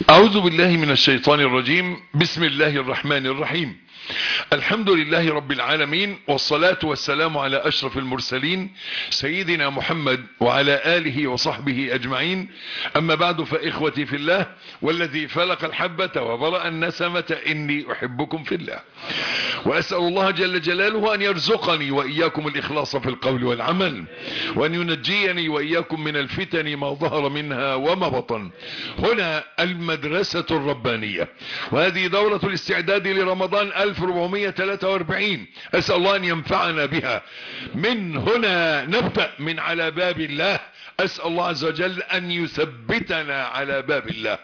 أعوذ بالله من الشيطان الرجيم. بسم الله الرحمن الرحيم. الحمد لله رب العالمين، والصلاة والسلام على أشرف المرسلين سيدنا محمد وعلى آله وصحبه أجمعين. أما بعد، فإخوتي في الله والذي فلق الحبة وبرأ النسمة إني أحبكم في الله، وأسأل الله جل جلاله أن يرزقني وإياكم الإخلاص في القول والعمل، وأن ينجيني وإياكم من الفتن ما ظهر منها وما بطن. هنا المدرسة الربانية، وهذه دورة الاستعداد لرمضان 1443. أسأل الله أن ينفعنا بها. من هنا نبدأ من على باب الله. أسأل الله عز وجل أن يثبتنا على باب الله.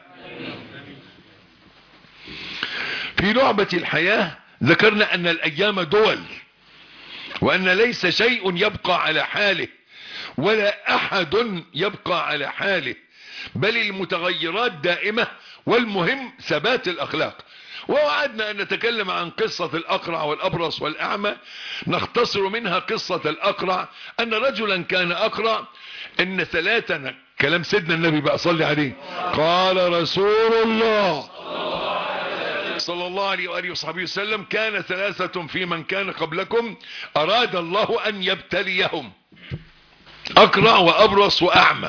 في لعبة الحياة ذكرنا أن الأيام دول، وأن ليس شيء يبقى على حاله ولا أحد يبقى على حاله، بل المتغيرات دائمة، والمهم ثبات الأخلاق. ووعدنا أن نتكلم عن قصة الأقرع والأبرص والأعمى. نختصر منها قصة الأقرع، أن رجلا كان أقرع. إن ثلاثة، كلام سيدنا النبي بقى صلي عليه، قال رسول الله صلى الله عليه وآله وصحبه وسلم: كان ثلاثة في من كان قبلكم أراد الله أن يبتليهم: أقرع وأبرص وأعمى.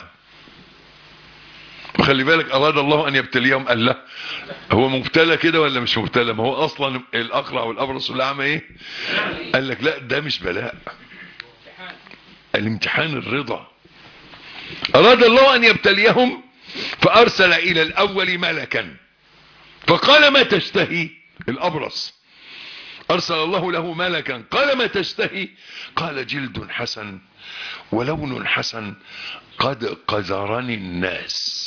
خلي بالك، أراد الله أن يبتليهم. قال لا، هو مبتلى كده ولا مش مبتلى؟ ما هو أصلا الأقرع والأبرص والأعمى إيه؟ قال لك لا، ده مش بلاء، الامتحان الرضا. أراد الله أن يبتليهم فأرسل إلى الأول ملكا فقال: ما تشتهي؟ الأبرص أرسل الله له ملكا قال: ما تشتهي؟ قال: جلد حسن ولون حسن قد قذرني الناس.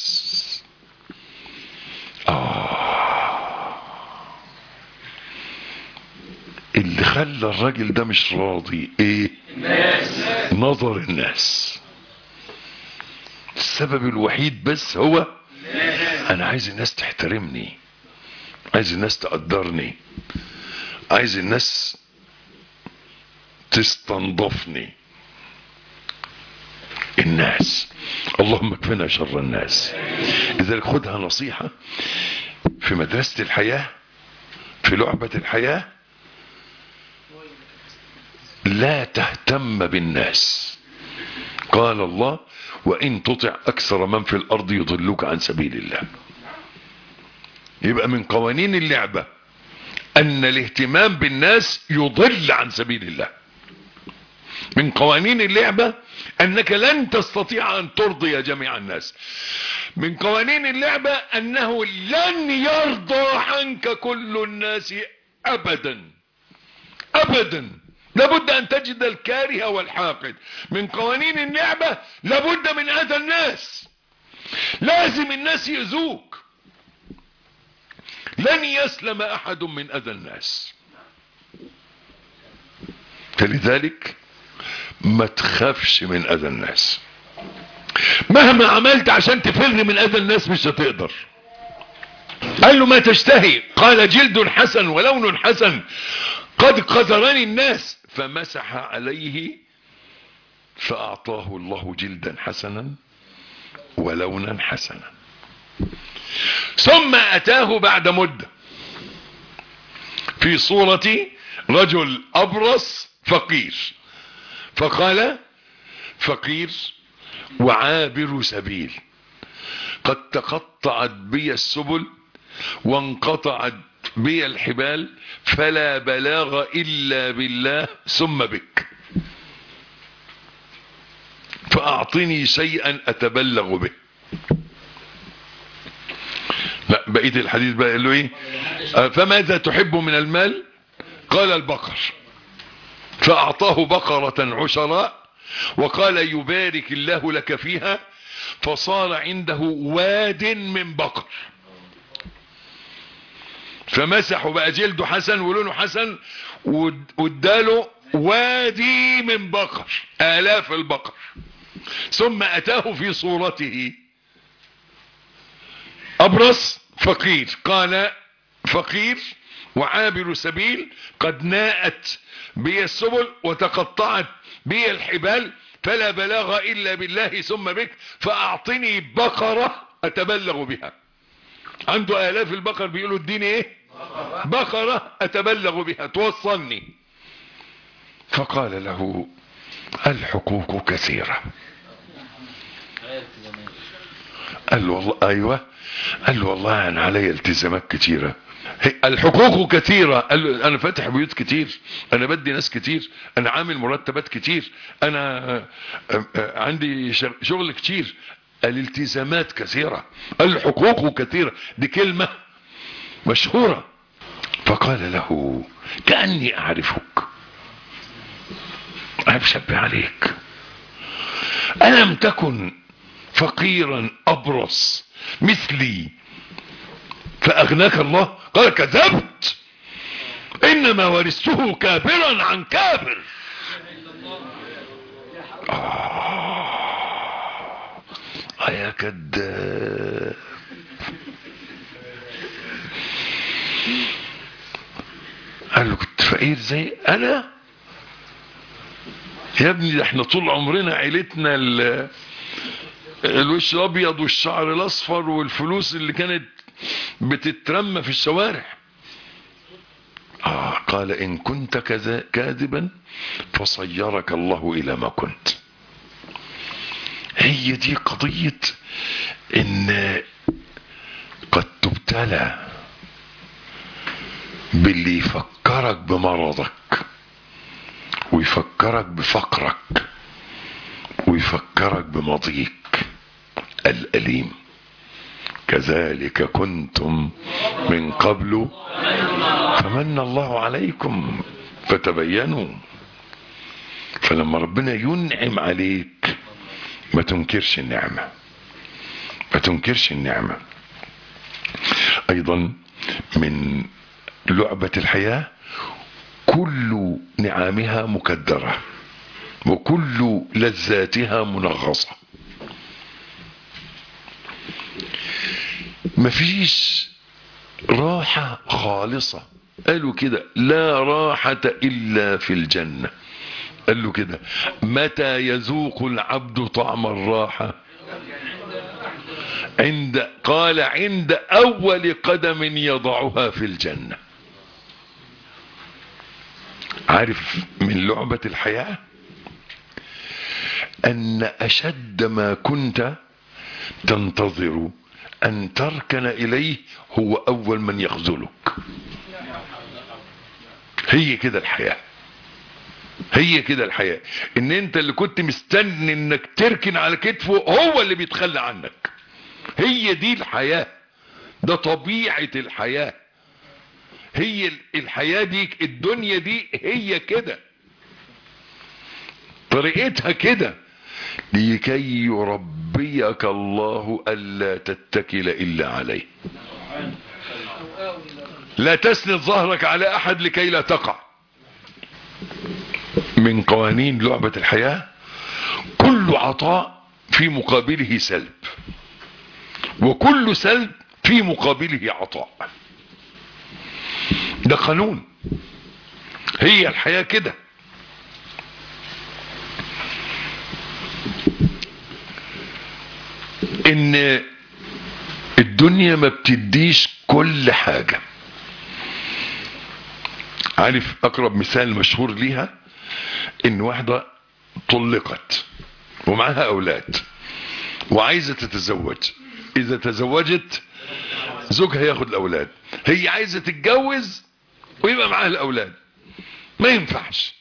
اللي خلى الراجل ده مش راضي ايه؟ نظر الناس. السبب الوحيد بس هو انا عايز الناس تحترمني، عايز الناس تقدرني، عايز الناس تستنضفني. الناس، اللهم اكفنا شر الناس. لذلك خدها نصيحة في مدرسة الحياة، في لعبة الحياة: لا تهتم بالناس. قال الله: وإن تطع أكثر من في الأرض يضلوك عن سبيل الله. يبقى من قوانين اللعبة أن الاهتمام بالناس يضل عن سبيل الله. من قوانين اللعبة أنك لن تستطيع أن ترضي جميع الناس. من قوانين اللعبة أنه لن يرضى عنك كل الناس أبدا أبدا، لابد أن تجد الكاره والحاقد. من قوانين اللعبة لابد من أذى الناس، لازم الناس يؤذوك، لن يسلم أحد من أذى الناس. فلذلك ما تخافش من أذى الناس. مهما عملت عشان تفر من أذى الناس مش هتقدر. قال له: ما تشتهي؟ قال: جلد حسن ولون حسن قد قذرني الناس. فمسح عليه فأعطاه الله جلدا حسنا ولونا حسنا. ثم أتاه بعد مدة في صورة رجل أبرص فقير، فقال: فقير وعابر سبيل، قد تقطعت بي السبل وانقطعت بي الحبال، فلا بلاغ إلا بالله ثم بك، فأعطني شيئا أتبلغ به. لا، بقية الحديث بقى قال له ايه؟ فماذا تحب من المال؟ قال: البقر. فأعطاه بقرة عشراء وقال: يبارك الله لك فيها. فصار عنده واد من بقر، فمسحه بقى جلده حسن ولونه حسن، واداله وادي من بقر، آلاف البقر. ثم أتاه في صورته أبرص فقير، قال: فقير وعابر سبيل، قد ناءت بي السبل وتقطعت بي الحبال، فلا بلاغ إلا بالله ثم بك، فأعطني بقرة أتبلغ بها. عنده آلاف البقر، بيقولوا اديني ايه؟ بقرة اتبلغ بها توصلني. فقال له الحقوق كثيرة. قال له والله ايوه. قال له والله انا علي التزامات كتيرة. الحقوق كثيرة. قال له انا فاتح بيوت كتير، انا بدي ناس كتير، انا عامل مرتبات كتير، انا عندي شغل كتير. الالتزامات كثيرة، الحقوق كثيرة، دي كلمة مشهورة. فقال له كأني اعرفك، انا بشبه عليك، ألم تكن فقيرا أبرص مثلي فأغناك الله؟ قال كذبت، إنما ورثته كابرا عن كابر. يا كذاب. قال له كنت فقير زي أنا؟ يا ابني ده احنا طول عمرنا عيلتنا الوش الابيض والشعر الاصفر والفلوس اللي كانت بتترمى في الشوارع. قال ان كنت كاذبا فصيرك الله الى ما كنت. هي دي قضية ان قد تبتلى باللي يفكرك بمرضك ويفكرك بفقرك ويفكرك بماضيك الأليم. كذلك كنتم من قبل فمن الله عليكم فتبينوا. فلما ربنا ينعم عليك ما تنكرش النعمة، ما تنكرش النعمة. ايضا من لعبة الحياة كل نعامها مكدرة وكل لذاتها منغصة. مفيش راحة خالصة. قالوا كده لا راحة إلا في الجنة. قال له كده متى يذوق العبد طعم الراحة؟ قال عند أول قدم يضعها في الجنة. عارف من لعبة الحياة أن أشد ما كنت تنتظر أن تركن إليه هو أول من يخذلك. هي كده الحياة، هي كده الحياة. ان انت اللي كنت مستني انك تركن على كتفه هو اللي بيتخلى عنك. هي دي الحياة، ده طبيعة الحياة. هي الحياة دي، الدنيا دي هي كده، طريقتها كده. لكي يربيك الله ألا تتكل إلا عليه. لا تسند ظهرك على أحد لكي لا تقع. من قوانين لعبة الحياة كل عطاء في مقابله سلب، وكل سلب في مقابله عطاء. ده قانون، هي الحياة كده. ان الدنيا ما بتديش كل حاجة. عارف اقرب مثال مشهور ليها ان واحدة طلقت ومعها اولاد وعايزة تتزوج. اذا تزوجت زوجها ياخد الاولاد، هي عايزة تتجوز ويبقى معاها الاولاد. ما ينفعش.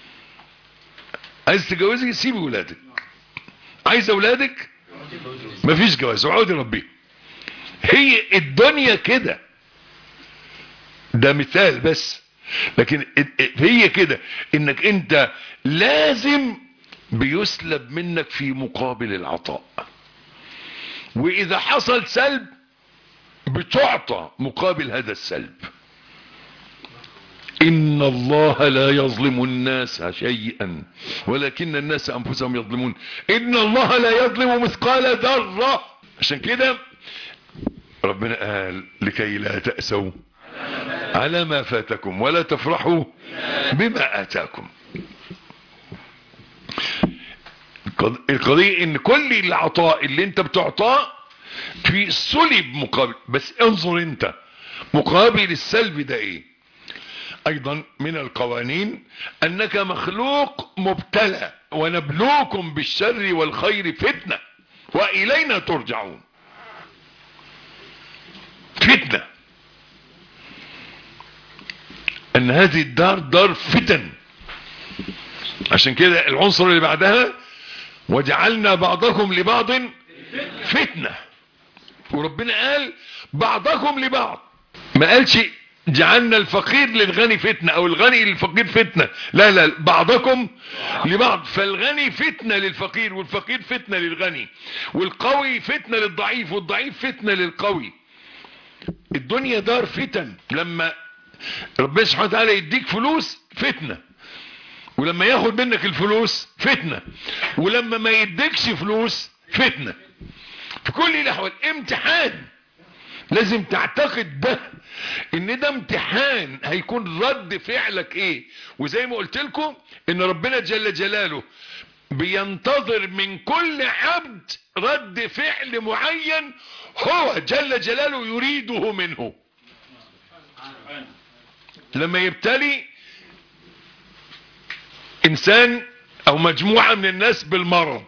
عايز تتجوزي سيبي اولادك، عايز اولادك مفيش جواز وعودي ربيه. هي الدنيا كده، ده مثال بس، لكن هي كده انك انت لازم بيسلب منك في مقابل العطاء، واذا حصل سلب بتعطى مقابل هذا السلب. ان الله لا يظلم الناس شيئا ولكن الناس انفسهم يظلمون. ان الله لا يظلم مثقال ذرة. عشان كده ربنا قال لكي لا تأسوا على ما فاتكم ولا تفرحوا بما آتاكم. القضية ان كل العطاء اللي انت بتعطاه في سلب مقابل. بس انظر انت مقابل السلب ده ايه. ايضا من القوانين انك مخلوق مبتلى، ونبلوكم بالشر والخير فتنة والينا ترجعون. فتنة، ان هذه الدار دار فتن. عشان كده العنصر اللي بعدها وجعلنا بعضكم لبعض فتنة. وربنا قال بعضكم لبعض، ما قالش جعلنا الفقير للغني فتنة او الغني للفقير فتنة، لا لا، بعضكم لبعض. فالغني فتنة للفقير، والفقير فتنة للغني، والقوي فتنة للضعيف، والضعيف فتنة للقوي. الدنيا دار فتن. لما ربنا سبحانه وتعالى يديك فلوس فتنة، ولما ياخد منك الفلوس فتنة، ولما ما يديكش فلوس فتنة. في كل الاحوال امتحان. لازم تعتقد ده، ان ده امتحان هيكون رد فعلك ايه. وزي ما قلت لكم ان ربنا جل جلاله بينتظر من كل عبد رد فعل معين هو جل جلاله يريده منه. لما يبتلي انسان او مجموعة من الناس بالمرض،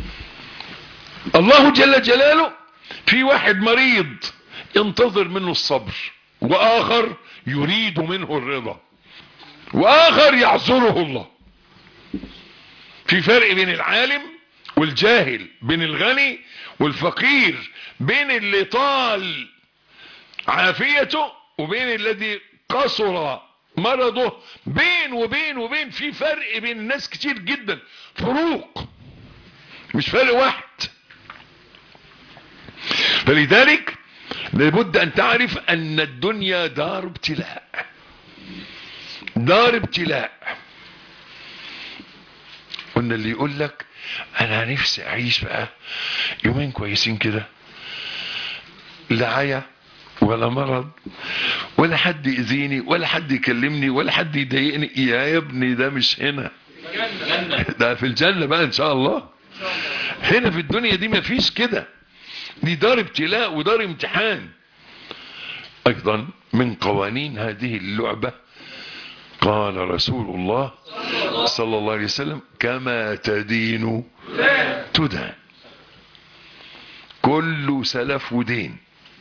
الله جل جلاله في واحد مريض ينتظر منه الصبر، واخر يريد منه الرضا، واخر يعذره الله. في فرق بين العالم والجاهل، بين الغني والفقير، بين اللي طال عافيته وبين الذي قصر مرضه. وبين في فرق بين الناس كتير جدا، فروق، مش فرق واحد. فلذلك لابد ان تعرف ان الدنيا دار ابتلاء، دار ابتلاء. قلنا اللي يقول لك انا نفسي اعيش بقى يومين كويسين كده، لا عيا ولا مرض ولا حد يأذيني ولا حد يكلمني ولا حد يضايقني، يا ابني ده مش هنا، ده في الجنة بقى ان شاء الله. هنا في الدنيا دي مفيش كده، دي دار ابتلاء ودار امتحان. ايضا من قوانين هذه اللعبة قال رسول الله صلى الله عليه وسلم كما تدين تدان. كل سلف ودين.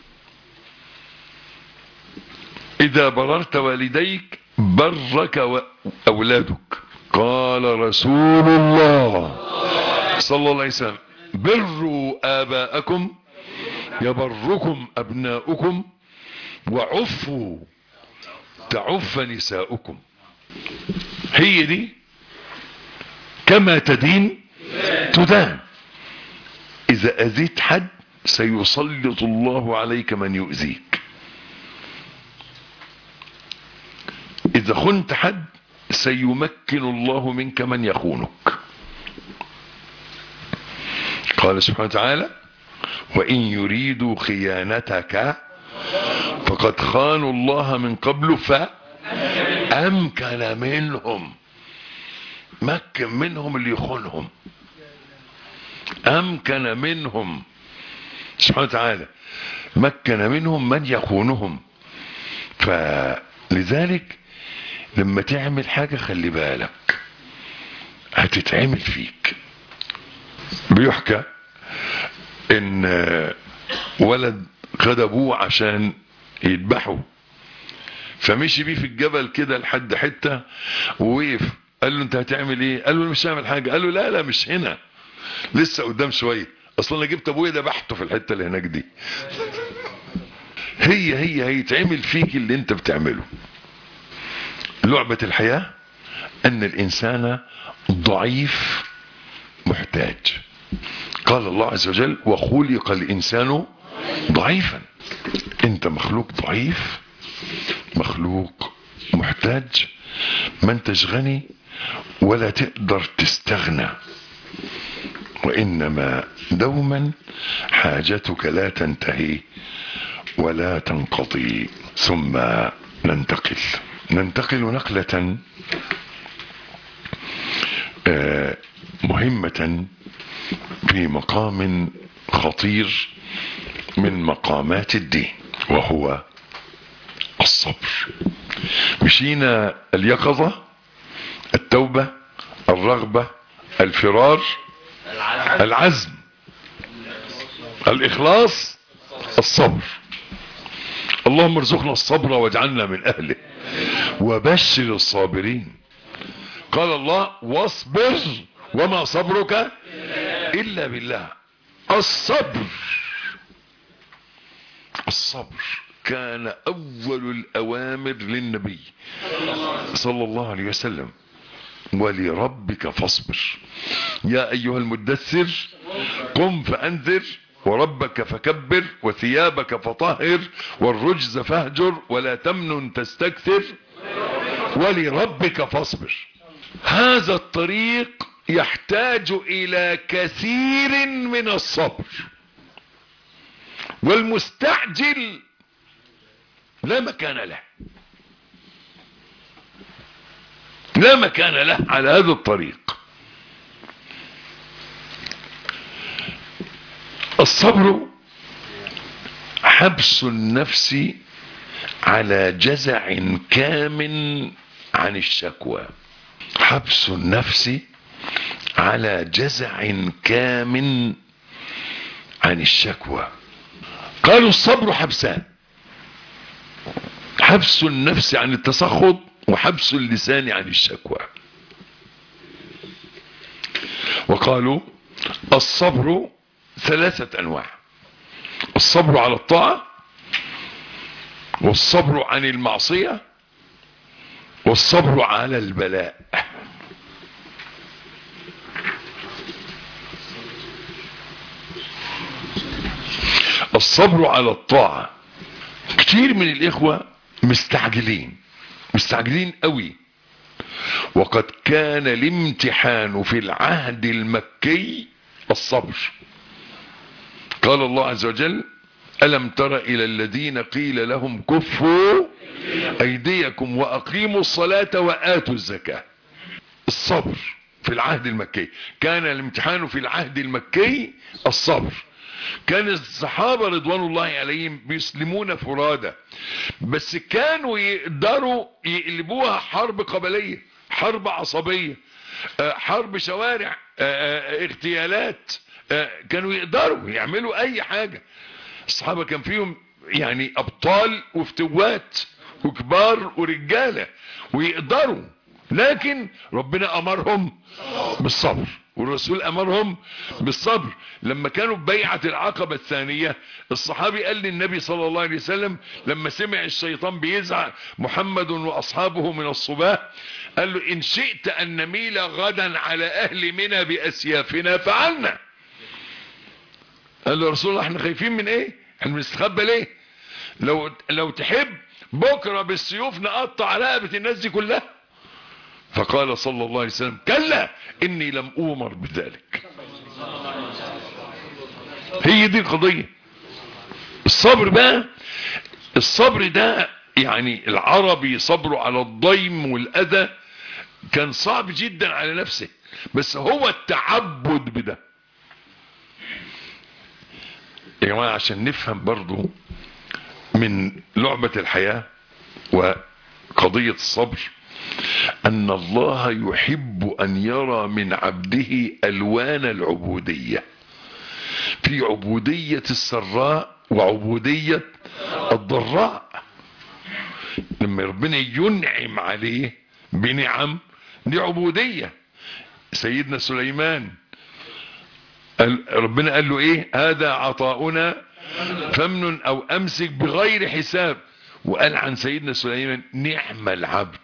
اذا بررت والديك برك اولادك. قال رسول الله صلى الله عليه وسلم بروا آباءكم يبركم أبناؤكم وعفوا تعف نساؤكم. هي دي كما تدين تدان. إذا أذيت حد سيسلط الله عليك من يؤذيك، إذا خنت حد سيمكن الله منك من يخونك. قال سبحانه وتعالى وإن يريدوا خيانتك فقد خانوا الله من قبل فأمكن منهم. مكن منهم اللي يخونهم، أمكن منهم سبحانه وتعالى، مكن منهم من يخونهم. فلذلك لما تعمل حاجة خلي بالك هتتعمل فيك. بيحكى ان ولد خد ابوه عشان يذبحه، فمشي بيه في الجبل كده لحد حتة ووقف، قال له انت هتعمل ايه؟ قال له مش هعمل حاجة. قال له لا لا مش هنا، لسه قدام شوية، اصلا انا جبت ابويا ذبحته في الحتة اللي هناك دي. هي هيتعمل فيك اللي انت بتعمله. لعبة الحياة ان الانسان ضعيف محتاج. قال الله عز وجل وخلق الانسان ضعيفا. انت مخلوق ضعيف، مخلوق محتاج، ما انتش غني ولا تقدر تستغنى، وانما دوما حاجتك لا تنتهي ولا تنقضي. ثم ننتقل نقلة مهمة في مقام خطير من مقامات الدين، وهو الصبر. مشينا اليقظة، التوبة، الرغبة، الفرار، العزم، الإخلاص، الصبر. اللهم ارزقنا الصبر واجعلنا من أهله، وبشر الصابرين. قال الله: واصبر وما صبرك إلا بالله. الصبر كان أول الأوامر للنبي صلى الله عليه وسلم: ولربك فاصبر يا أيها المدثر قم فأنذر وربك فكبر وثيابك فطهر والرجز فاهجر ولا تمنن تستكثر ولربك فاصبر. هذا الطريق يحتاج إلى كثير من الصبر، والمستعجل لا مكان له، لا مكان له على هذا الطريق. الصبر حبس النفس على جزع كامن عن الشكوى، حبس النفس على جزع كامن عن الشكوى. قالوا الصبر حبسان: حبس النفس عن التسخط، وحبس اللسان عن الشكوى. وقالوا الصبر 3 أنواع: الصبر على الطاعة، والصبر عن المعصية، والصبر على البلاء. الصبر على الطاعة، كتير من الإخوة مستعجلين قوي، وقد كان الامتحان في العهد المكي الصبر. قال الله عز وجل: ألم تر إلى الذين قيل لهم كفوا أيديكم وأقيموا الصلاة وآتوا الزكاة. الصبر في العهد المكي، كان الامتحان في العهد المكي الصبر. كان الصحابة رضوان الله عليهم بيسلمون فرادى، بس كانوا يقدروا يقلبوها حرب قبلية، حرب عصبية، حرب شوارع، اغتيالات. كانوا يقدروا يعملوا اي حاجة. الصحابة كان فيهم يعني ابطال وفتوات وكبار ورجالة ويقدروا، لكن ربنا امرهم بالصبر، والرسول امرهم بالصبر. لما كانوا ببيعة العقبة الثانية، الصحابي قال للنبي صلى الله عليه وسلم لما سمع الشيطان بيزعق محمد واصحابه من الصباح، قال له: ان شئت ان نميل غدا على اهل منى باسيافنا فعلنا. قال له: يا رسول الله احنا خايفين من ايه؟ احنا بنستخبى ليه؟ لو تحب بكرة بالسيوف نقطع رقبة الناس دي كلها. فقال صلى الله عليه وسلم: كلا اني لم اومر بذلك. هي دي القضية. الصبر بقى، الصبر ده يعني العربي صبره على الضيم والاذى كان صعب جدا على نفسه، بس هو التعبد بده. يا جماعة عشان نفهم برضو من لعبة الحياة وقضية الصبر، ان الله يحب ان يرى من عبده الوان العبودية، في عبودية السراء وعبودية الضراء. لما ربنا ينعم عليه بنعم دي عبودية. سيدنا سليمان ربنا قال له ايه؟ هذا عطاؤنا فمن او امسك بغير حساب. وقال عن سيدنا سليمان: نعم العبد.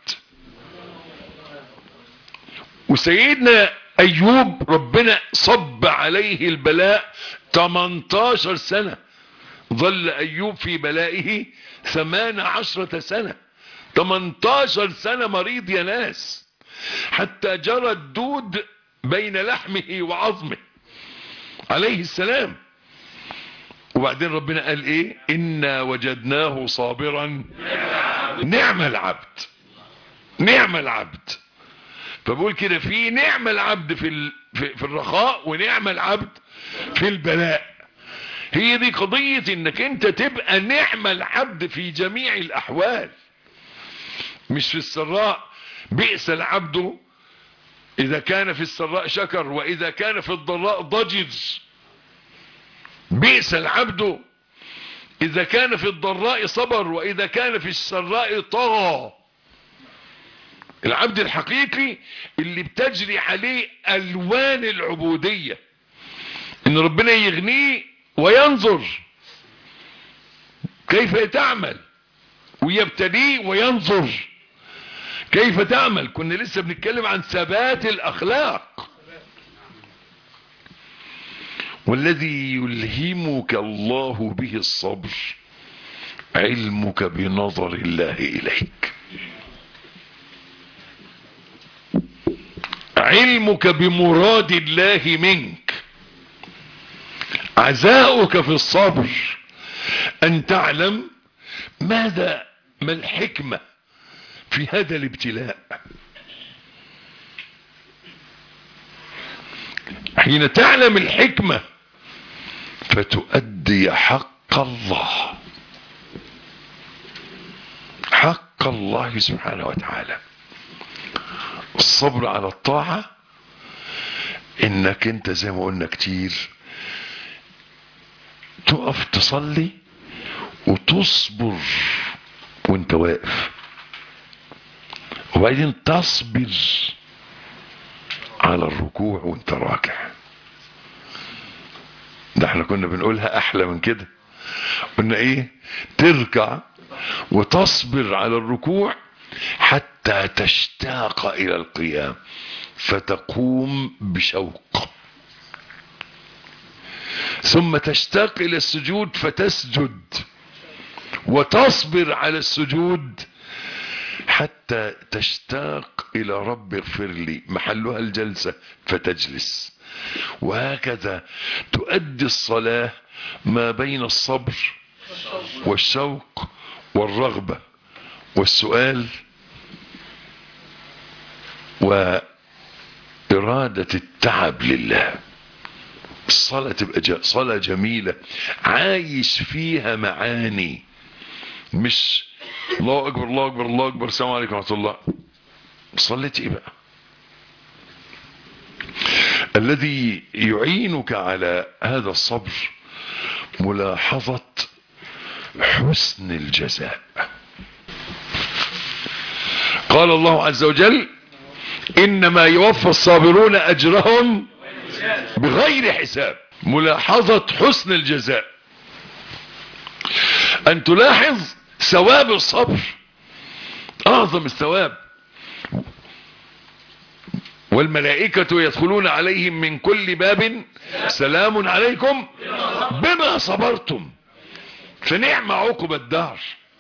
وسيدنا ايوب ربنا صب عليه البلاء 18 سنة، ظل ايوب في بلائه 18 سنة. 18 سنة مريض يا ناس، حتى جرى الدود بين لحمه وعظمه عليه السلام. وبعدين ربنا قال ايه؟ انا وجدناه صابرا نعم العبد. نعم العبد. فبقول كده: في نعم العبد في الرخاء، ونعم العبد في البلاء. هي دي قضية انك انت تبقى نعم العبد في جميع الاحوال، مش في السراء. بئس العبد اذا كان في السراء شكر واذا كان في الضراء ضجر. بئس العبد اذا كان في الضراء صبر واذا كان في السراء طغى. العبد الحقيقي اللي بتجري عليه الوان العبودية، ان ربنا يغنيه وينظر كيف تعمل، ويبتليه وينظر كيف تعمل. كنا لسه بنتكلم عن ثبات الاخلاق. والذي يلهمك الله به الصبر علمك بنظر الله اليك، علمك بمراد الله منك. عزاؤك في الصبر ان تعلم ما الحكمة في هذا الابتلاء. حين تعلم الحكمة فتؤدي حق الله، حق الله سبحانه وتعالى. الصبر على الطاعة انك انت زي ما قلنا كتير تقف تصلي وتصبر وانت واقف، وبعدين تصبر على الركوع وانت راكع. ده احنا كنا بنقولها احلى من كده، قلنا ايه؟ تركع وتصبر على الركوع حتى تشتاق الى القيام فتقوم بشوق، ثم تشتاق الى السجود فتسجد وتصبر على السجود حتى تشتاق الى رب اغفر لي، محلها الجلسة فتجلس. وهكذا تؤدي الصلاة ما بين الصبر والشوق والرغبة والسؤال وإرادة التعب لله. الصلاة تبقى صلاة جميلة عايش فيها معاني، مش الله اكبر الله اكبر الله اكبر السلام عليكم ورحمة الله. صليت ايه بقى؟ الذي يعينك على هذا الصبر ملاحظة حسن الجزاء. قال الله عز وجل انما يوفى الصابرون اجرهم بغير حساب. ملاحظة حسن الجزاء، ان تلاحظ ثواب الصبر، اعظم الثواب. والملائكة يدخلون عليهم من كل باب سلام عليكم بما صبرتم فنعم عقب الدار.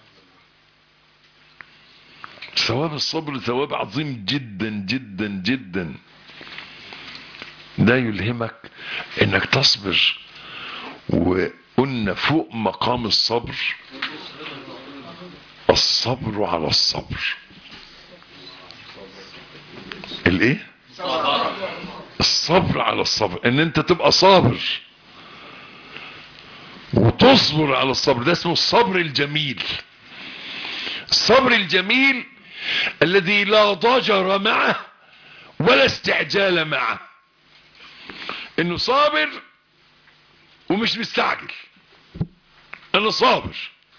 ثواب الصبر ثواب عظيم جدا جدا جدا. ده يلهمك انك تصبر. وقلنا فوق مقام الصبر الصبر على الصبر. الايه؟ الصبر على الصبر، ان انت تبقى صابر وتصبر على الصبر. ده اسمه الصبر الجميل. الصبر الجميل الذي لا ضجر معه ولا استعجال معه، انه صابر ومش مستعجل. انا صابر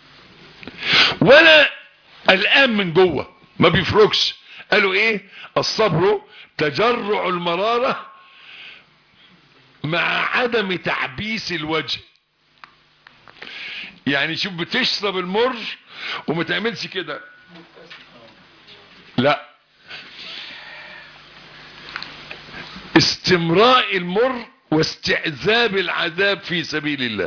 ولا قلقان من جوه، ما بيفرقش. قالوا ايه؟ الصبر تجرع المرارة مع عدم تعبيس الوجه. يعني شوف، بتشرب المر وما تعملش كده، لا، استمراء المر واستعذاب العذاب في سبيل الله.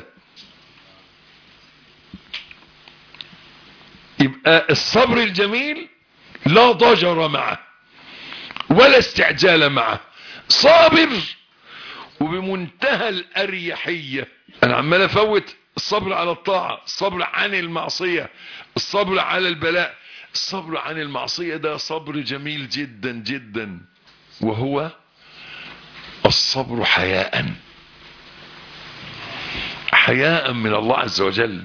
يبقى الصبر الجميل لا ضجر معه ولا استعجال معه، صابر وبمنتهى الأريحية. انا عمال افوت الصبر على الطاعة، الصبر عن المعصية، الصبر على البلاء. الصبر عن المعصية ده صبر جميل جدا جدا، وهو الصبر حياء. حياء من الله عز وجل.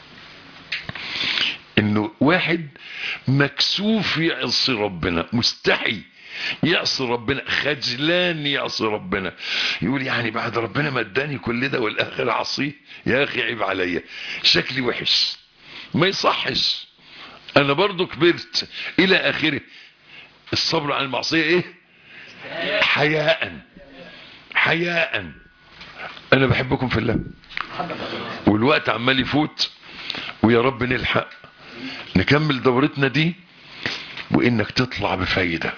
انه واحد مكسوف يعصي ربنا، مستحي يعصي ربنا، خجلان يعصي ربنا، يقول يعني بعد ربنا ما اداني كل ده والاخر عصيه؟ يا اخي عيب عليا، شكلي وحش، ما يصحش، انا برضو كبرت الى اخره. الصبر عن المعصية ايه؟ حياء. حياء. انا بحبكم في الله، والوقت عمال يفوت، ويا رب نلحق نكمل دورتنا دي، وانك تطلع بفايدة،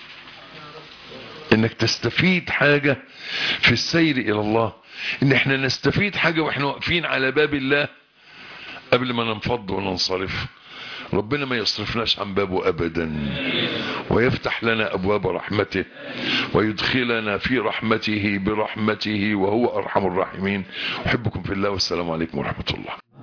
انك تستفيد حاجة في السير الى الله، ان احنا نستفيد حاجة واحنا واقفين على باب الله قبل ما ننفض وننصرف. ربنا ما يصرفناش عن بابه ابدا، ويفتح لنا ابواب رحمته، ويدخلنا في رحمته برحمته، وهو ارحم الراحمين. احبكم في الله، والسلام عليكم ورحمة الله.